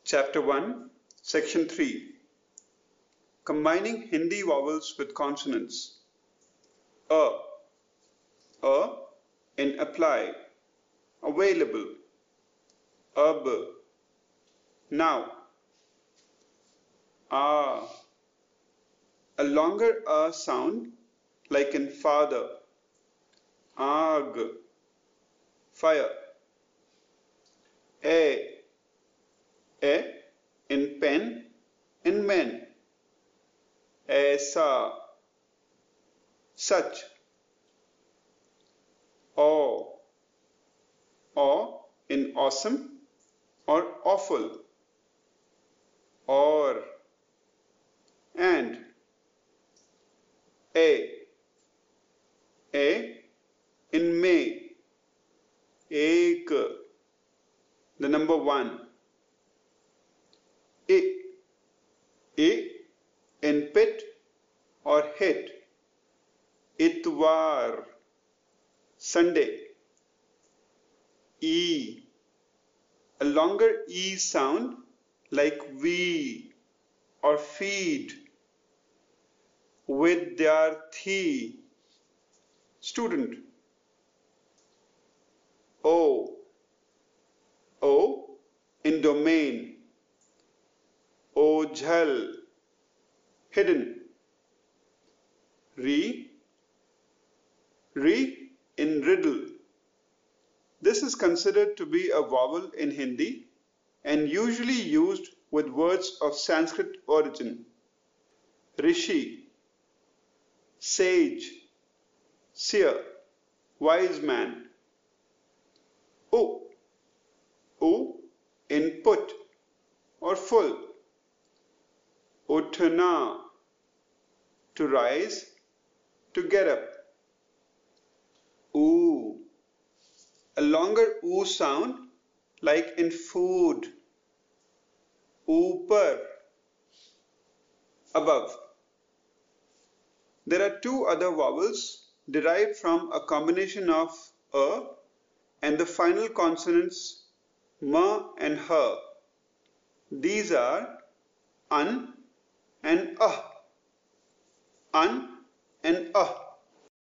Chapter 1, Section 3. Combining Hindi vowels with consonants. A in apply, available. Ab, now. A longer a sound like in father. Aag, fire. A in pen, in men. Aisa, such. O in awesome or awful. Or, and. A in May. Ek, the number one. I in pit or hit. Itwar, Sunday. E, a longer E sound like we or feed. Vidyarthi, student. O in domain. Ojhal, hidden. Re in riddle. This is considered to be a vowel in Hindi and usually used with words of Sanskrit origin. Rishi, sage, seer, wise man. U in put or full. Uthna, to rise, to get up. Oo, a longer oo sound like in food. Upar, above. There are two other vowels derived from a combination of a and the final consonants ma and ha. These are an and ah. An and ah.